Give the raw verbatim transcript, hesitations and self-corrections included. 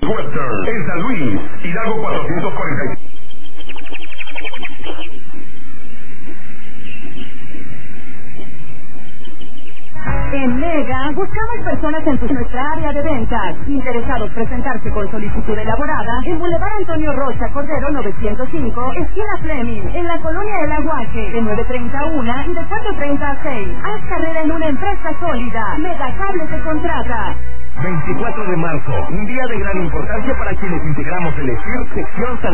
Western, en San Luis, Hidalgo cuatrocientos cuarenta y cinco. En Mega, buscamos personas en tu, nuestra área de ventas, interesados presentarse con solicitud elaborada en Boulevard Antonio Rocha Cordero novecientos cinco, esquina Fleming, en la colonia del Aguaje, de nueve treinta a una y de cuatro treinta a seis. Haz carrera en una empresa sólida. Mega Cable te contrata. veinticuatro de marzo, un día de gran importancia para quienes integramos el E S I R sección San